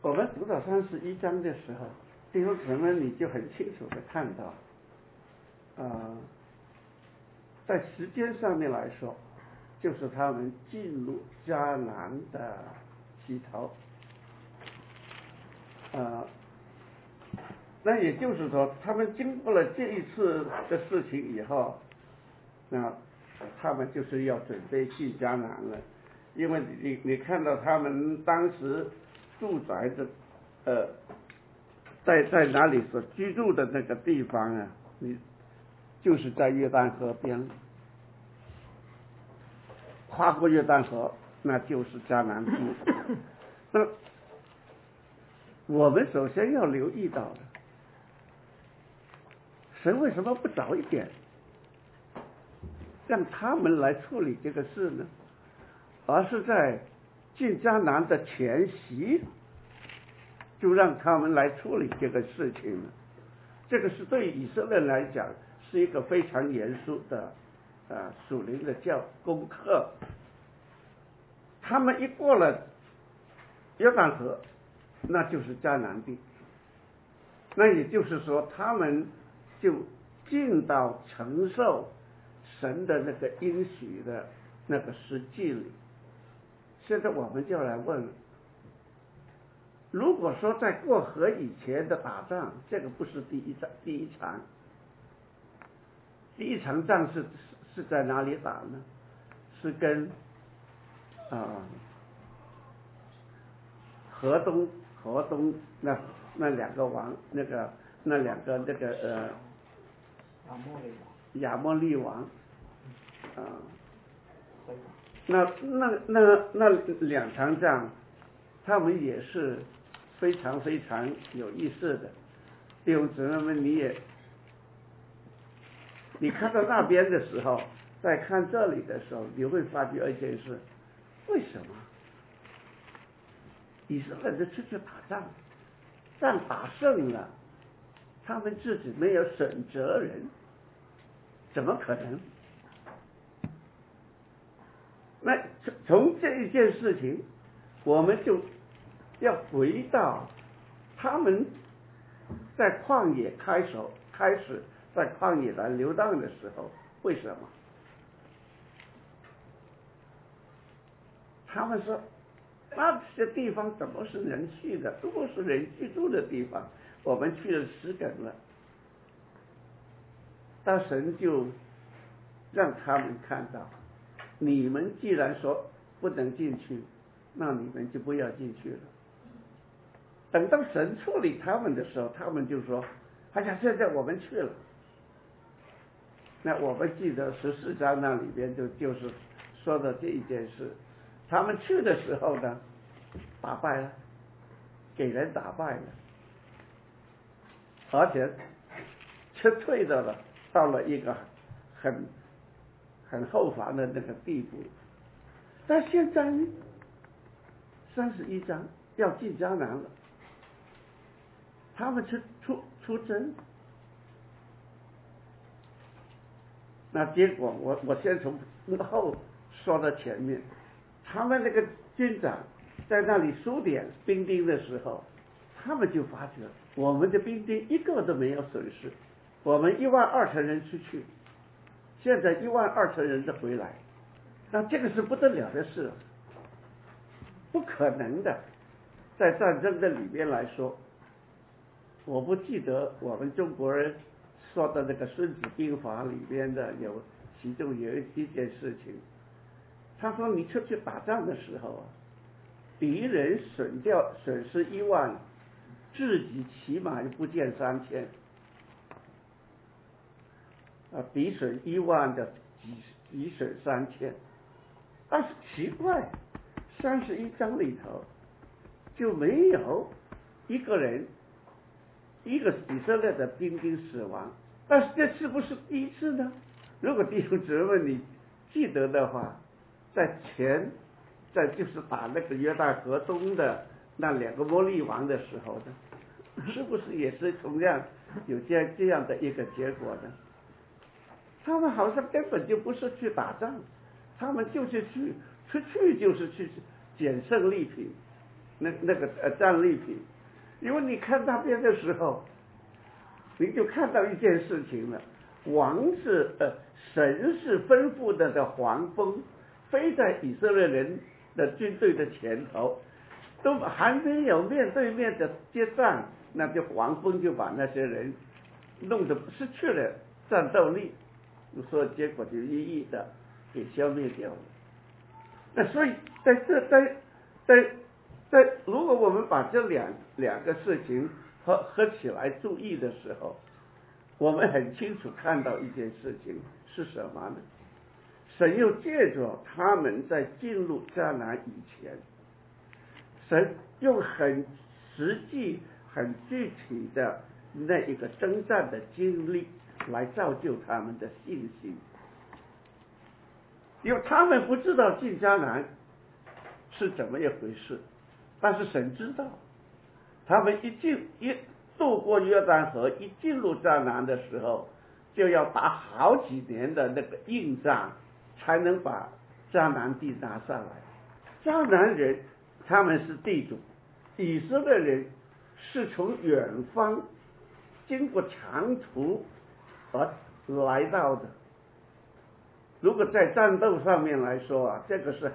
我们读到31章的时候，弟兄姊妹你就很清楚的看到，在时间上面来说，就是他们进入迦南的起头，那也就是说，他们经过了这一次的事情以后，那他们就是要准备进迦南了，因为你看到他们当时住宅的，在哪里所居住的那个地方啊，你就是在约旦河边，跨过约旦河，那就是迦南地。那我们首先要留意到的，神为什么不早一点让他们来处理这个事呢？而是在进迦南的前夕，就让他们来处理这个事情了。这个是对以色列来讲是一个非常严肃的属灵的功课。他们一过了约旦河，那就是迦南地，那也就是说他们就进到承受神的那个应许的那个实际里。现在我们就来问了，如果说在过河以前的打仗，这个不是第一场，第一场仗是在哪里打呢？是跟河东那两个王，那两个亚摩利王那两场仗，他们也是非常非常有意思的。弟兄姊妹们，你看到那边的时候，在看这里的时候，你会发觉一件事：为什么以色列人出去打仗，仗打胜了，他们自己没有选择人，怎么可能？那从这一件事情，我们就要回到他们在旷野开始在旷野来流浪的时候，为什么？他们说那些地方怎么是人去的？如果是人居住的地方，我们去了10梗了。但神就让他们看到，你们既然说不能进去，那你们就不要进去了。等到神处理他们的时候，他们就说：哎呀，现在我们去了。那我们记得14章那里边就是说的这一件事，他们去的时候呢，打败了，给人打败了，而且撤退到了一个很后方的那个地步。但现在呢，31章要进迦南了，他们出征。那结果我先从后说到前面，他们那个军长在那里数点兵丁的时候，他们就发觉我们的兵丁一个都没有损失，我们12000人出去，现在12000人的回来，那这个是不得了的事，不可能的。在战争的里面来说，我不记得我们中国人说的那个《孙子兵法》里边的其中有一件事情，他说你出去打仗的时候啊，敌人损失1万，自己起码不见3000，敌损1万的己损3000。但是奇怪，31章里头就没有一个以色列的兵丁死亡。但是这是不是第一次呢？如果弟兄姊妹你记得的话，在就是打那个约旦河东的那2个摩利王的时候呢，是不是也是同样有这样的一个结果呢？他们好像根本就不是去打仗，他们就是出去就是去捡胜利品， 战利品。因为你看那边的时候，你就看到一件事情了，神是吩咐的黄蜂飞在以色列人的军队的前头，都还没有面对面的接战，那就黄蜂就把那些人弄得失去了战斗力，所以结果就一一的给消灭掉了。那所以如果我们把这两个事情合起来注意的时候，我们很清楚看到一件事情是什么呢？神又借着他们在进入迦南以前，神用很实际很具体的那一个征战的经历来造就他们的信心。因为他们不知道进迦南是怎么一回事，但是神知道，他们一渡过约旦河，一进入迦南的时候，就要打好几年的那个硬仗，才能把迦南地拿上来。迦南人他们是地主，以色列人是从远方经过长途而来到的。如果在战斗上面来说啊，这个是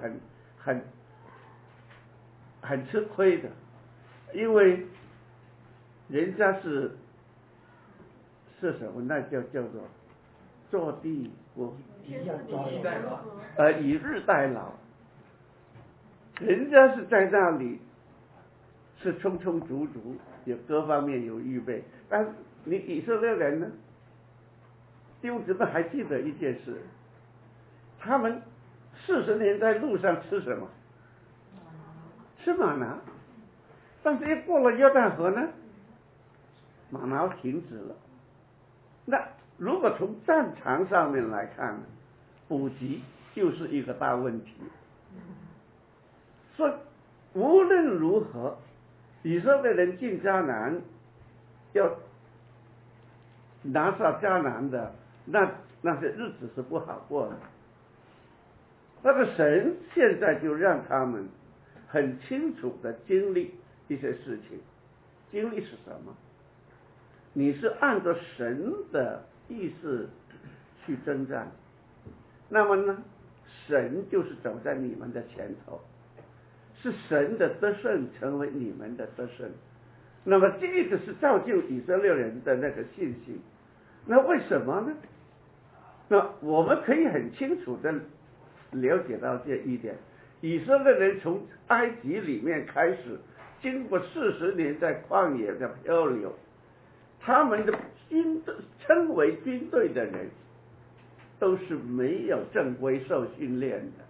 很吃亏的，因为人家是什么？那叫做坐地不以逸待劳，人家是在那里是充充足足，有各方面有预备，但是你以色列人呢？弟兄姊妹还记得一件事，他们40年在路上吃什么？吃玛拿，但是一过了约旦河呢，玛拿停止了。那如果从战场上面来看，补给就是一个大问题。所以无论如何，以色列人进迦南要拿下迦南的那些日子是不好过的。但是神现在就让他们很清楚的经历一些事情。经历是什么？你是按照神的意思去征战，那么呢，神就是走在你们的前头，是神的得胜成为你们的得胜。那么这个是造就以色列人的那个信心。那为什么呢？那我们可以很清楚的了解到这一点，以色列人从埃及里面开始，经过40年在旷野的漂流，他们的称为军队的人都是没有正规受训练的。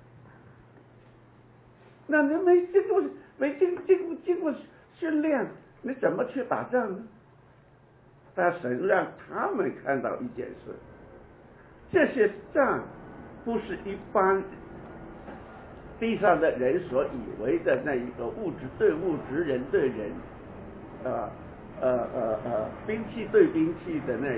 那你没经过训练，你怎么去打仗呢？但神让他们看到一件事，这些仗不是一般地上的人所以为的那一个物质对物质、人对人，兵器对兵器的那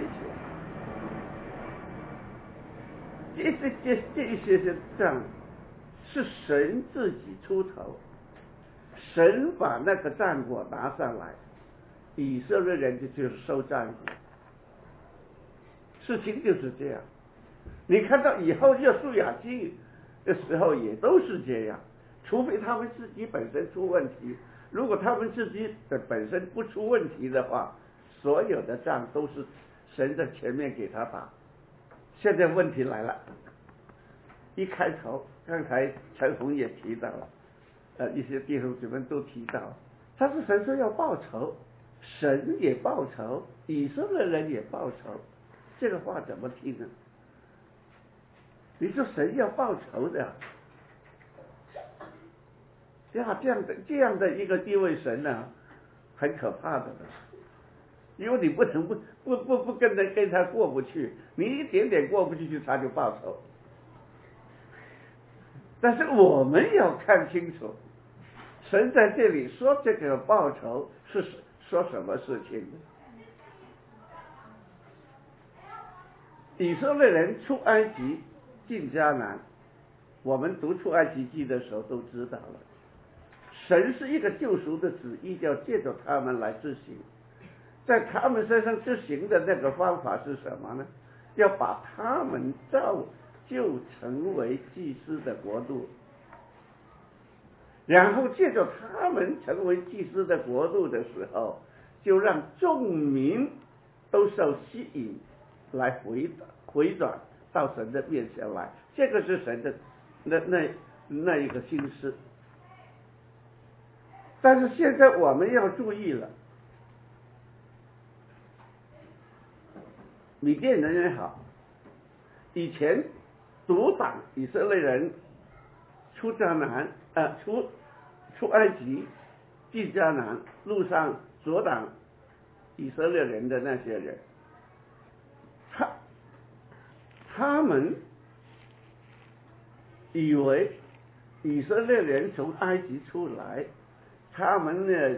一些，这一些仗是神自己出头，神把那个战果拿上来，以色列人就是受战果。事情就是这样。你看到以后约书亚记的时候也都是这样，除非他们自己本身出问题。如果他们自己的本身不出问题的话，所有的仗都是神在前面给他打。现在问题来了，一开头刚才陈红也提到了，一些弟兄姊妹都提到，他是神说要报仇，神也报仇，以色列人也报仇，这个话怎么听呢？你说神要报仇的，呀，这样的一位神呢，很可怕的了。因为你不能不跟他过不去，你一点点过不去，他就报仇。但是我们要看清楚，神在这里说这个报仇是说什么事情？以色列人出埃及进迦南，我们读出埃及记的时候都知道了， 神是一个救赎的旨意，要借着他们来执行。在他们身上执行的那个方法是什么呢？要把他们造就成为祭司的国度，然后借着他们成为祭司的国度的时候，就让众民都受吸引来回转到神的面前来。这个是神的那一个心思。但是现在我们要注意了，米甸人也好，以前阻挡以色列人出迦南出埃及进迦南路上阻挡以色列人的那些人，他们以为以色列人从埃及出来，他们呢，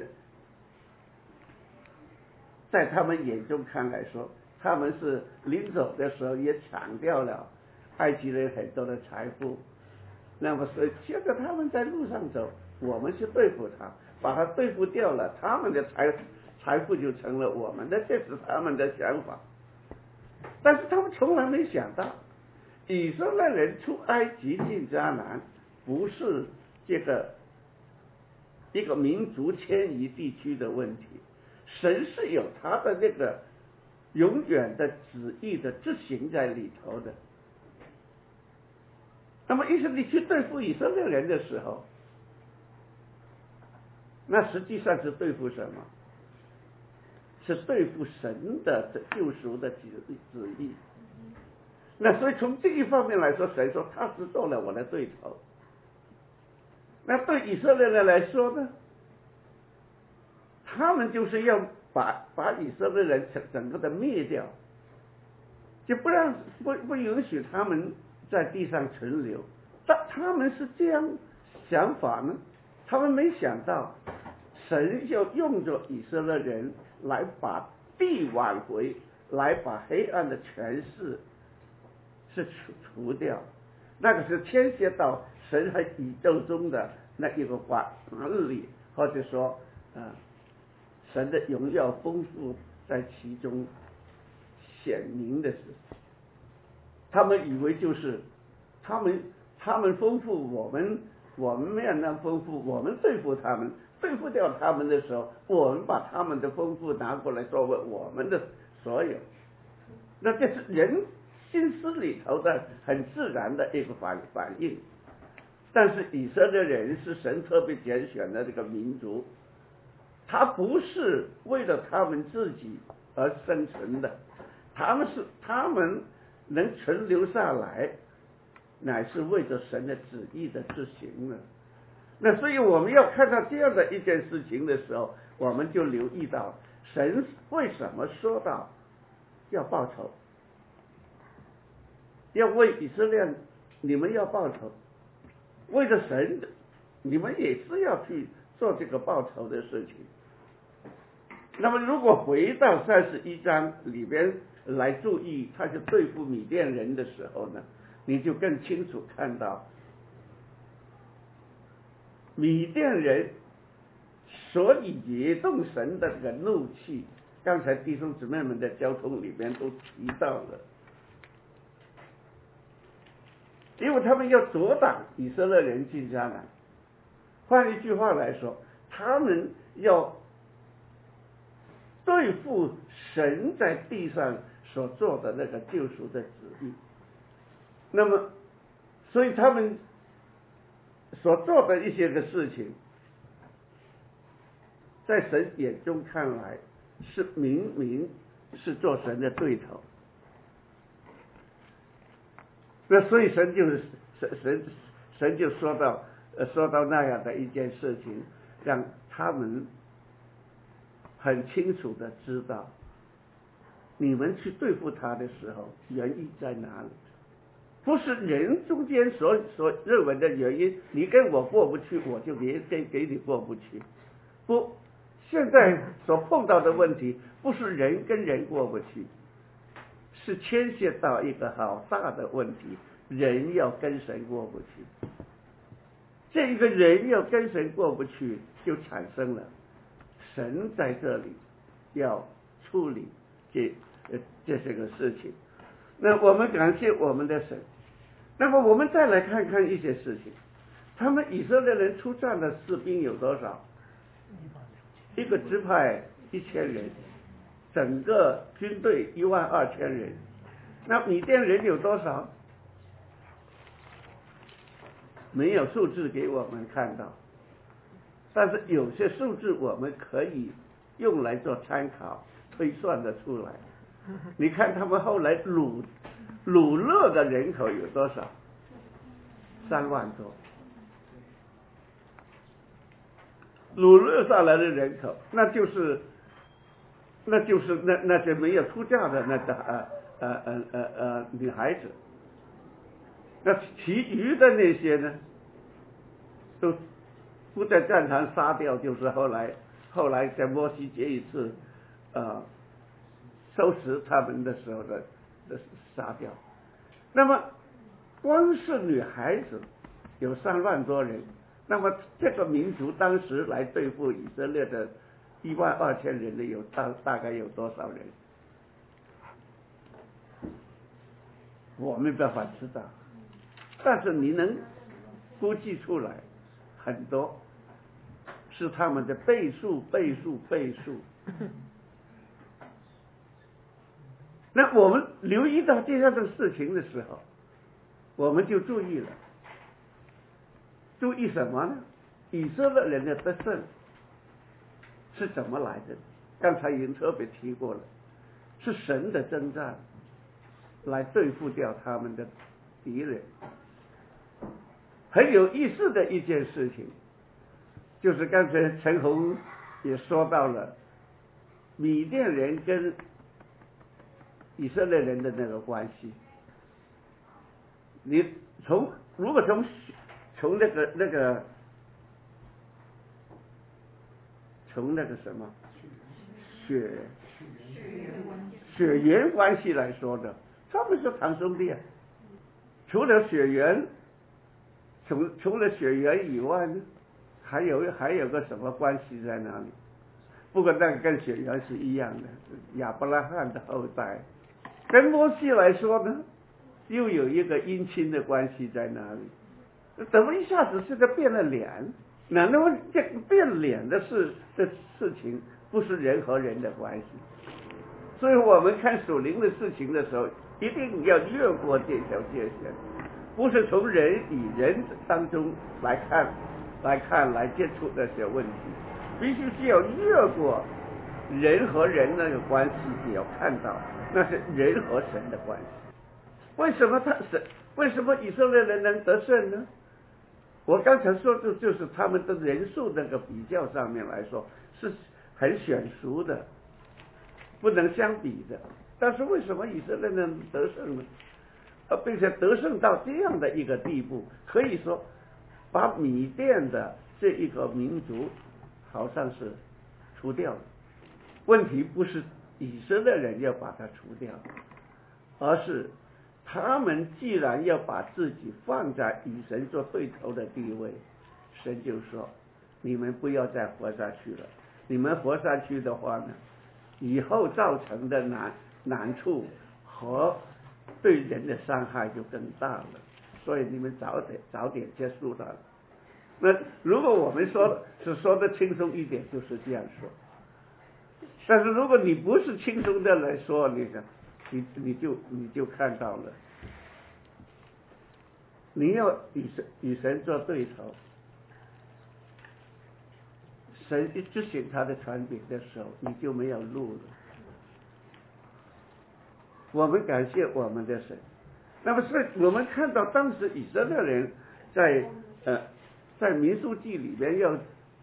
在他们眼中看来说，他们是临走的时候也抢掉了埃及人很多的财富。那么所以现在他们在路上走，我们去对付他，把他对付掉了，他们的财富就成了我们的，这是他们的想法。但是他们从来没想到，以色列人出埃及进迦南不是这个一个民族迁移地区的问题，神是有他的那个永远的旨意的执行在里头的。那么意思你去对付以色列人的时候，那实际上是对付什么？是对付神的救赎的旨意。那所以从这一方面来说，神说他是做了我的对头。那对以色列人来说呢，他们就是要把以色列人整个的灭掉，就不允许他们在地上存留。但他们是这样想法呢，他们没想到神要用着以色列人来把地挽回，来把黑暗的权势是除掉。那个是牵涉到神和宇宙中的那一个管理，或者说神的荣耀丰富在其中显明的事。他们以为就是他们丰富，我们没有那么丰富，我们对付他们，对付掉他们的时候，我们把他们的丰富拿过来作为我们的所有。那这是人心思里头的很自然的一个反应。但是以色列人是神特别拣选的这个民族，他不是为了他们自己而生存的，他们能存留下来，乃是为着神的旨意的执行的。那所以我们要看到这样的一件事情的时候，我们就留意到神为什么说到要报仇，要为以色列你们要报仇，为了神你们也是要去做这个报仇的事情。那么如果回到31章里边来注意他去对付米甸人的时候呢，你就更清楚看到米甸人所以惹动神的这个怒气，刚才弟兄姊妹们的交通里边都提到了，因为他们要阻挡以色列人进迦南。换一句话来说，他们要对付神在地上所做的那个救赎的旨意。那么所以他们所做的一些个事情，在神眼中看来是明明是做神的对头。那所以神就说到那样的一件事情，让他们很清楚的知道，你们去对付他的时候原因在哪里，不是人中间所认为的原因，你跟我过不去，我就给你过不去。不，现在所碰到的问题不是人跟人过不去，是牵涉到一个好大的问题，人要跟神过不去。 这一个人要跟神过不去，就产生了神在这里要处理这些个事情。那我们感谢我们的神。那么我们再来看看一些事情，他们以色列人出战的士兵有多少？一个支派1000人，整个军队12000人。那米甸人有多少？没有数字给我们看到，但是有些数字我们可以用来做参考，推算得出来。你看他们后来掳掠的人口有多少？3万多。掳掠下来的人口，那就是那些没有出嫁的那个女孩子。那其余的那些呢，都不在战场杀掉，就是后来在摩西这一次收拾他们的时候的杀掉。那么光是女孩子有3万多人，那么这个民族当时来对付以色列的12000人的有大概有多少人？我没办法知道，但是你能估计出来，很多是他们的倍数。那我们留意到这样的事情的时候，我们就注意了。注意什么呢？以色列人的得胜是怎么来的？刚才已经特别提过了，是神的征战来对付掉他们的敌人。很有意思的一件事情，就是刚才陈红也说到了米甸人跟以色列人的那个关系。你如果从那个什么血缘关系来说的，他们是堂兄弟啊。除了血缘以外呢，还有个什么关系在那里？不过那个跟血缘是一样的，亚伯拉罕的后代。跟摩西来说呢，又有一个姻亲的关系在那里。怎么一下子现在变了脸？难道这个变脸的事情不是人和人的关系？所以我们看属灵的事情的时候，一定要越过这条界限，不是从人与人当中来接触那些问题，必须是要越过人和人那个关系，也要看到那是人和神的关系。为什么以色列人能得胜呢？我刚才说的就是他们的人数那个比较上面来说是很悬殊的，不能相比的。但是为什么以色列人得胜呢？并且得胜到这样的一个地步，可以说把米甸的这一个民族好像是除掉了。问题不是以色列人要把它除掉，而是他们既然要把自己放在与神做对头的地位，神就说你们不要再活下去了。你们活下去的话呢，以后造成的难处和对人的伤害就更大了。所以你们早点结束它。那如果我们说的轻松一点，就是这样说。但是如果你不是轻松的来说，你就看到了，你要与神做对头，神一执行他的权柄的时候，你就没有路了。我们感谢我们的神。那么是我们看到当时以色列人在民数记里面要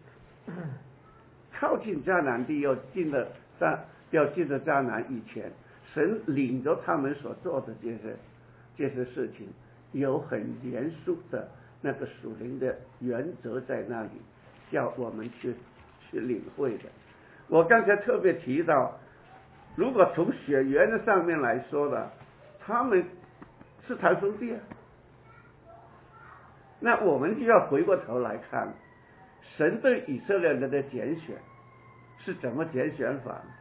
靠近迦南地，要进了迦南以前，神领着他们所做的这些事情，有很严肃的那个属灵的原则在那里，叫我们去领会的。我刚才特别提到，如果从血缘的上面来说的，他们是堂兄弟啊。 那我们就要回过头来看，神对以色列人的拣选是怎么拣选法呢？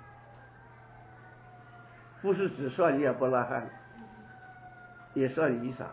不是只算亚伯拉罕，也算以撒，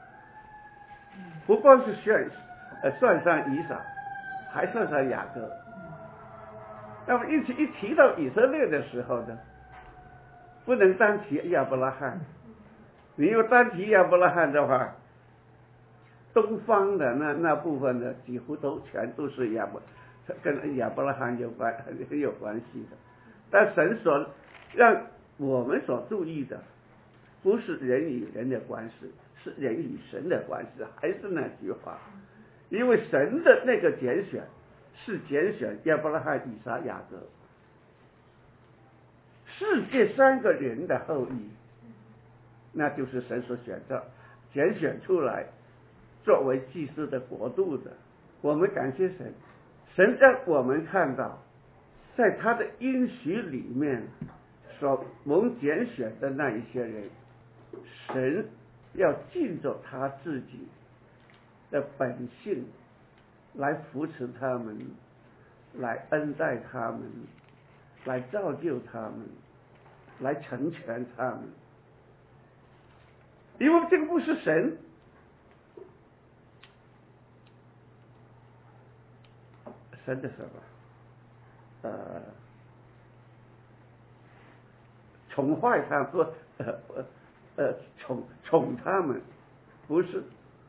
不光是算上以撒，还算上雅各。那么一提到以色列的时候呢，不能单提亚伯拉罕。你要单提亚伯拉罕的话，东方的那部分呢，几乎全都是跟亚伯拉罕很有关系的。但神让我们所注意的，不是人与人的关系，是人与神的关系。还是那句话，因为神的那个拣选是拣选亚伯拉罕、以撒、雅各，是这三个人的后裔，那就是神所拣选出来作为祭司的国度的。我们感谢神，神让我们看到，在他的应许里面所蒙拣选的那一些人，神要尽着他自己的本性来扶持他们，来恩待他们，来造就他们，来成全他们。因为这个不是神的什么宠坏他们，宠他们，不是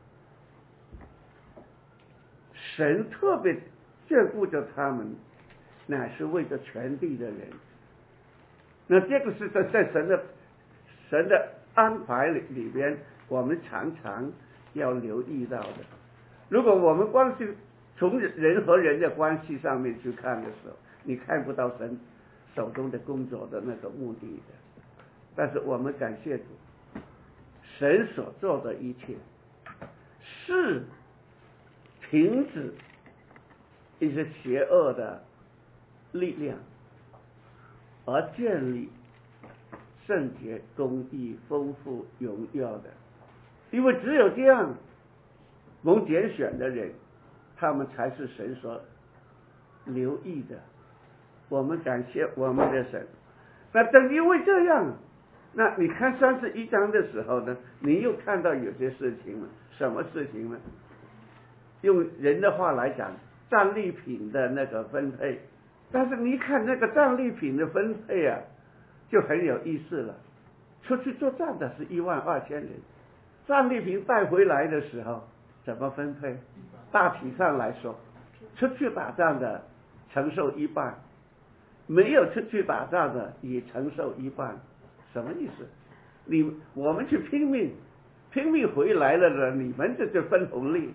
神特别眷顾着他们，乃是为着全地的人。那这个是在神的安排里边，我们常常要留意到的。如果我们光是从人和人的关系上面去看的时候，你看不到神手中的工作的那个目的的。但是我们感谢主，神所做的一切是停止一些邪恶的力量，而建立圣洁、公义、丰富、荣耀的。因为只有这样，蒙拣选的人，他们才是神所留意的。我们感谢我们的神。那正因为这样，那你看31章的时候呢，你又看到有些事情了。什么事情呢？用人的话来讲，战利品的那个分配。但是你看那个战利品的分配啊，就很有意思了。出去作战的是12000人，战利品带回来的时候怎么分配？大体上来说，出去打仗的承受一半，没有出去打仗的也承受一半。什么意思？我们去拼命回来了呢，你们这就分红利，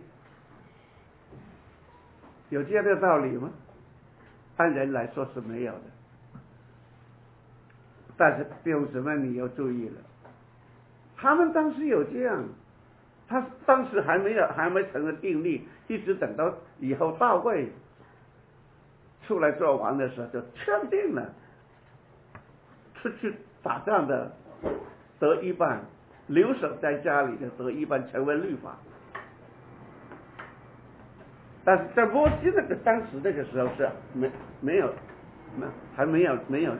有这样的道理吗？按人来说是没有的。但是弟兄姊妹，你要注意了，他们当时有这样，他当时还没成了定例，一直等到以后大卫出来做王的时候，就确定了，出去打仗的得一半，留守在家里的得一半，成为律法。但是在摩西当时那个时候是还没有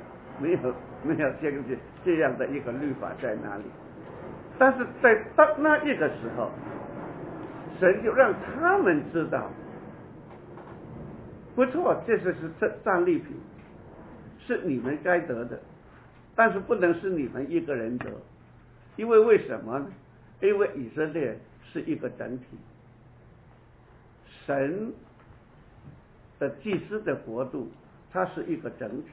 这样的一个律法在那里。但是在那一个时候，神就让他们知道，不错，这是战利品，是你们该得的，但是不能是你们一个人得。因为什么呢？因为以色列是一个整体，神的祭司的国度，它是一个整体。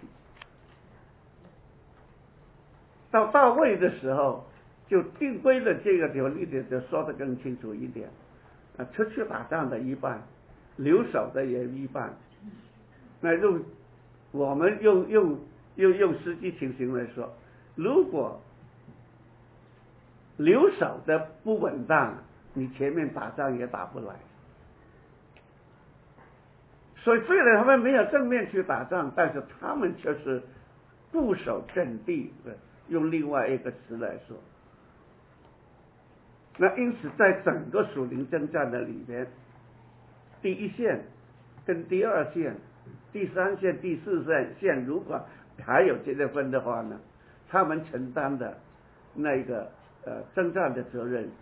到大卫的时候，就定规了这个条例就说得更清楚一点。出去打仗的一半，留守的也一半。那我们用实际情形来说，如果留守的不稳当，你前面打仗也打不来。所以虽然他们没有正面去打仗，但是他们却是固守阵地，用另外一个词来说。 那因此在整个属灵征战的里边，第一线跟第二线、第三线、第四线，如果还有结分的话呢，他们承担的那个征战的责任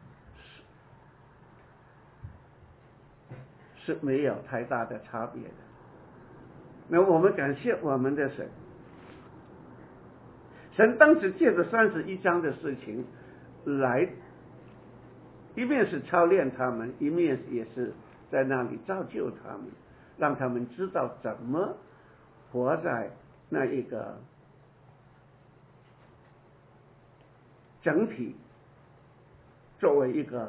是没有太大的差别的。那我们感谢我们的神，神当时借着31章的事情来，一面是操练他们，一面也是在那里造就他们，让他们知道怎么活在那一个整体作为一个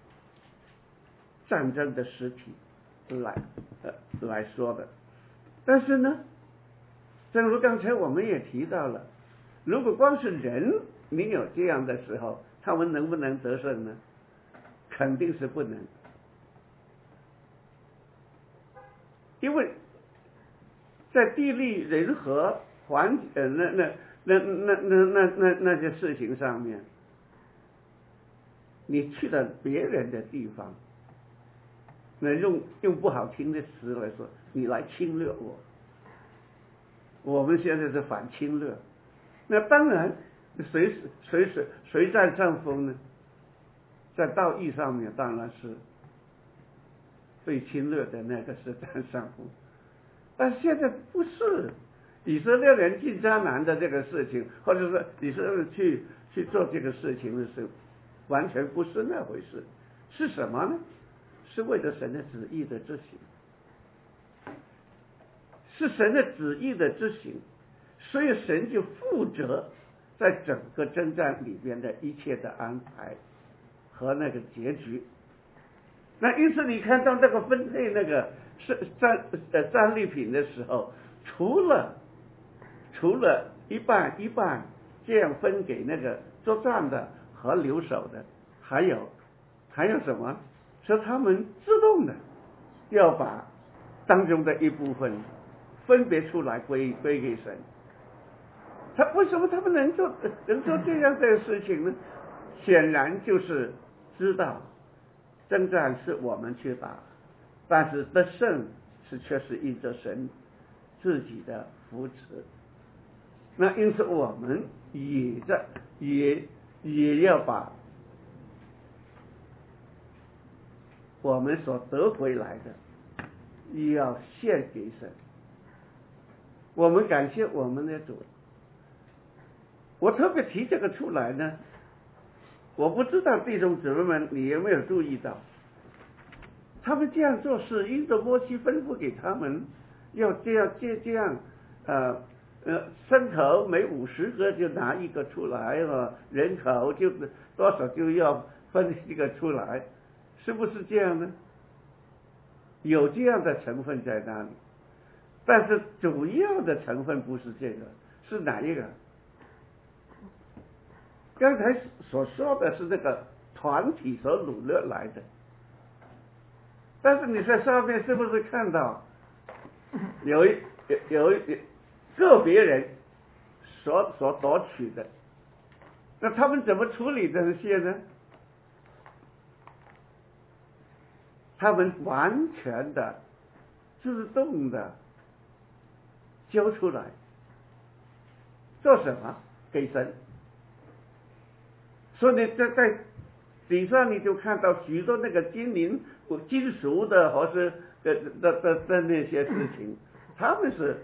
战争的实体来说的。但是呢，正如刚才我们也提到了，如果光是人没有这样的时候，他们能不能得胜呢？肯定是不能，因为在地利人和那些事情上面，你去了别人的地方，那用不好听的词来说，你来侵略我。我们现在是反侵略，那当然谁占上风呢？在道义上面当然是被侵略的那个是占上风，但现在不是。以色列人进迦南的这个事情，或者说以色列人去做这个事情的时候，完全不是那回事。是什么呢？是为了神的旨意的执行，是神的旨意的执行，所以神就负责在整个征战里边的一切的安排和那个结局。那因此你看到那个分配那个战利品的时候，除了一半这样分给那个作战的和留守的，还有什么？说他们自动的要把当中的一部分分别出来归给神。为什么他们能做这样的事情呢？显然就是知道征战是我们去打，但是得胜却是依着神自己的扶持。那因此我们也要把我们所得回来的要献给神。我们感谢我们的主。我特别提这个出来呢，我不知道弟兄姊妹们你有没有注意到，他们这样做是因着摩西吩咐给他们要这样牲口每50个就拿一个出来了，人口就多少就要分一个出来，是不是这样呢？有这样的成分在那里，但是主要的成分不是这个，是哪一个？刚才所说的是那个团体所努力来的，但是你在上面是不是看到有个别人所夺取的？那他们怎么处理这些呢？他们完全的自动的交出来，做什么？给神。所以你在底上你就看到许多那个金属的或是的那些事情，他们是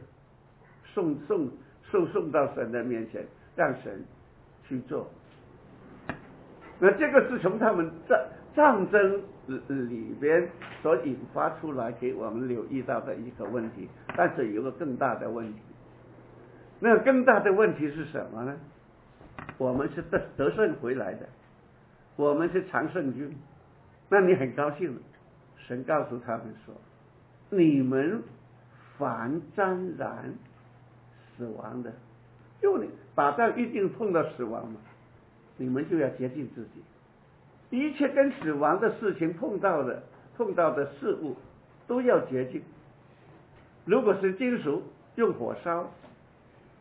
送到神的面前，让神去做。那这个是从他们战争里边所引发出来给我们留意到的一个问题，但是有个更大的问题。那更大的问题是什么呢？我们是得胜回来的，我们是常胜军。那你很高兴，神告诉他们说，你们凡沾染死亡的，因为你打仗一定碰到死亡嘛，你们就要洁净自己。一切跟死亡的事情碰到的事物都要洁净。如果是金属，用火烧；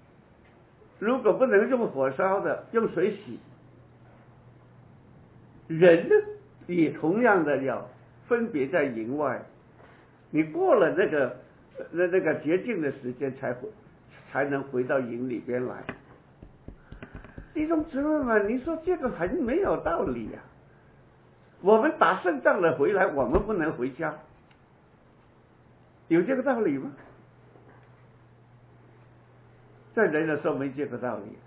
如果不能用火烧的，用水洗。 人呢也同样的要分别在营外，你过了那个洁净的时间才能回到营里边来。弟兄姊妹们，你说这个很没有道理呀、我们打胜仗了回来，我们不能回家，有这个道理吗？在人的时候没这个道理。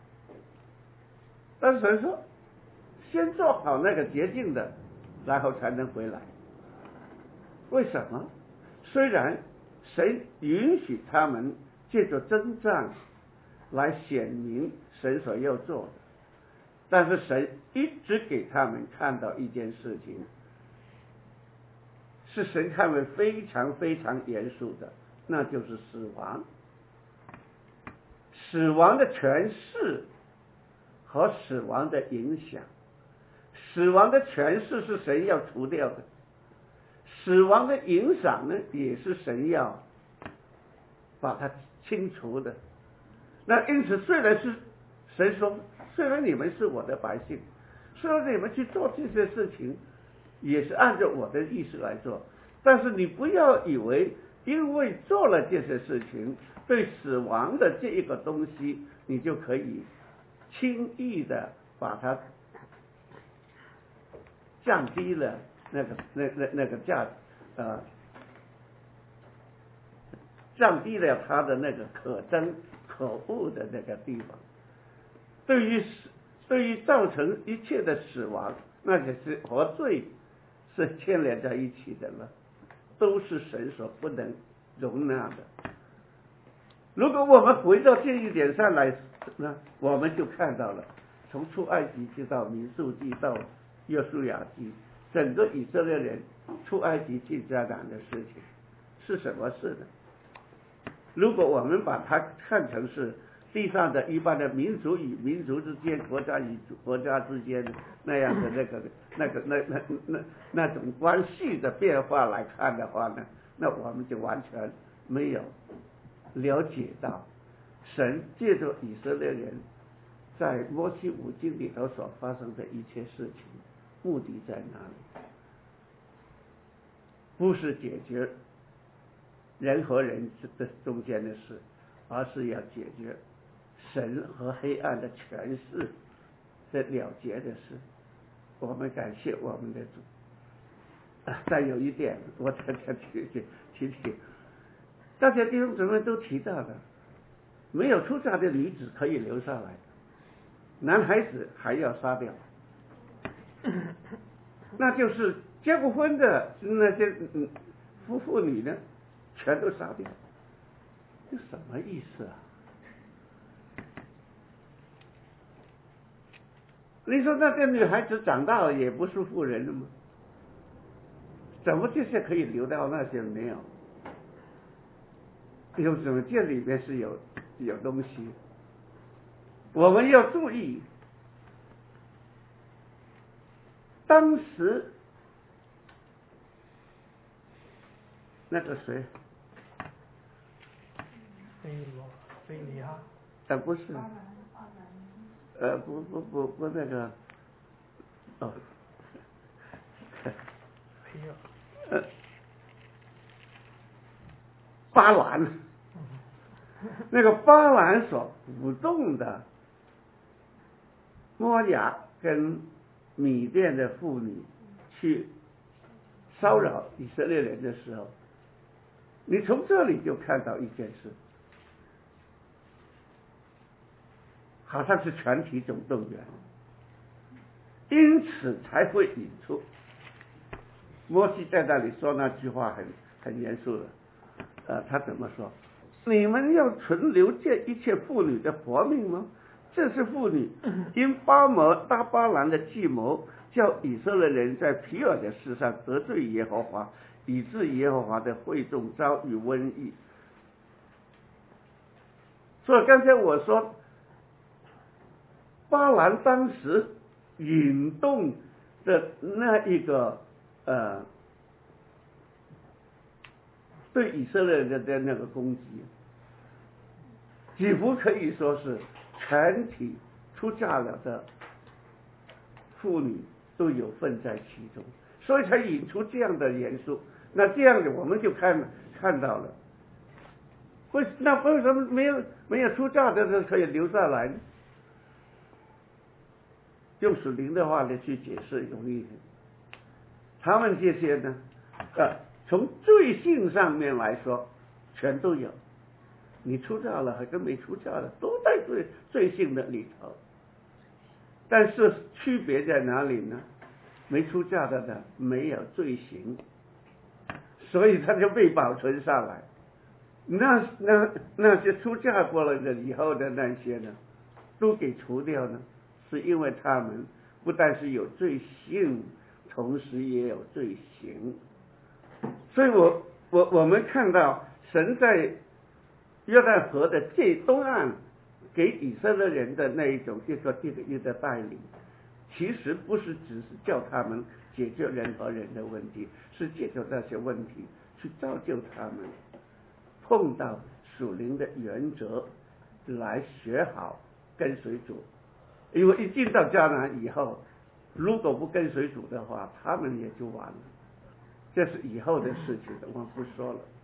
但是神说，先做好那个洁净的，然后才能回来。为什么？虽然神允许他们借着征战来显明神所要做的，但是神一直给他们看到一件事情，是神看为非常非常严肃的，那就是死亡。死亡的权势和死亡的影响。死亡的权势是神要除掉的，死亡的影响呢，也是神要把它清除的。那因此，虽然是神说，虽然你们是我的百姓，虽然你们去做这些事情，也是按照我的意思来做，但是你不要以为因为做了这些事情，对死亡的这一个东西，你就可以轻易的把它降低了那个降低了它的那个可憎可恶的那个地方。对于造成一切的死亡，那就是和罪是牵连在一起的了，都是神所不能容纳的。如果我们回到这一点上来呢，我们就看到了，从出埃及记到民数记到约书亚记，整个以色列人出埃及进迦南的事情是什么事呢？如果我们把它看成是地上的一般的民族与民族之间、国家与国家之间那样的那种关系的变化来看的话呢，那我们就完全没有了解到神借着以色列人在摩西五经里头所发生的一切事情，目的在哪里？不是解决人和人的中间的事，而是要解决神和黑暗的权势的了结的事。我们感谢我们的主。再有一点，我再提，大家弟兄姊妹都提到了，没有出嫁的女子可以留下来，男孩子还要杀掉，那就是结过婚的那些妇女呢，全都杀掉，这什么意思啊？你说那些女孩子长大了也不是妇人了吗？怎么这些可以留到，那些没有？有什么？这里面是有东西，我们要注意。当时那个谁， 菲尼哈， 不是，不那个，哦，巴兰，那个巴兰所鼓动的摩押跟米甸的妇女去骚扰以色列人的时候，你从这里就看到一件事，好像是全体总动员，因此才会引出摩西在那里说那句话很严肃的，他怎么说？你们要存留这一切妇女的活命吗？这是妇女因巴兰的计谋，叫以色列人在皮尔的事上得罪耶和华，以致耶和华的会众遭遇瘟疫。所以刚才我说，巴兰当时引动的那一个对以色列人的那个攻击，几乎可以说是全体出嫁了的妇女都有份在其中，所以才引出这样的元素。那这样的我们就看到了，那为什么没有出嫁的人可以留下来呢？用属灵的话来去解释容易。他们这些呢，从罪性上面来说，全都有。你出嫁了还跟没出嫁的都在罪性的里头，但是区别在哪里呢？没出嫁的呢没有罪行，所以他就被保存下来。那些出嫁过了的以后的那些呢，都给除掉呢，是因为他们不但是有罪性，同时也有罪行。所以我们看到神在约旦河的最东岸给以色列人的那一种一个带领，其实不是只是叫他们解决人和人的问题，是解决那些问题，去造就他们碰到属灵的原则来学好跟随主。因为一进到迦南以后，如果不跟随主的话，他们也就完了。这是以后的事情，我们不说了。